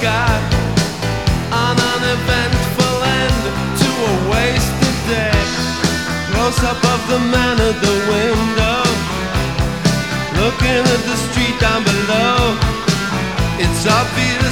sky, on an eventful end to a wasted day. Close up of the man at the window, looking at the street down below. It's obvious